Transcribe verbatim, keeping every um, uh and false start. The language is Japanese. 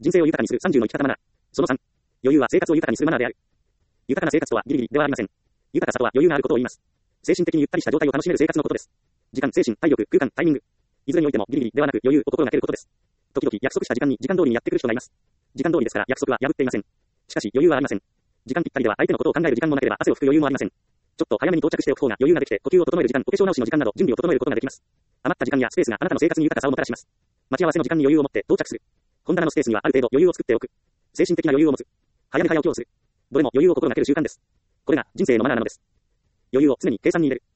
人生を豊かにするさんじゅうの生き方マナー。そのさん。余裕は生活を豊かにするマナーである。豊かな生活とはギリギリではありません。豊かさとは余裕があることを言います。精神的にゆったりした状態を楽しめる生活のことです。時間、精神、体力、空間、タイミング。いずれにおいてもギリギリではなく余裕を心がけることです。時々約束した時間に時間通りにやってくる人がいます。時間通りですから約束は破っていません。しかし余裕はありません。時間ぴったりでは相手のことを考える時間もなければ汗を拭く余裕もありません。ちょっと早めに到着しておく方が余裕ができて呼吸を整える時間、お化粧直しの時間など準備を整えることができます。余った時間やスペースがあなたの生活に豊かさをもたらします。待ち合わせの時間に余裕を持って到着する。本棚のスペースにはある程度余裕を作っておく。精神的な余裕を持つ。早寝早起きをする。どれも余裕を心がける習慣です。これが人生のマナーなのです。余裕を常に計算に入れる。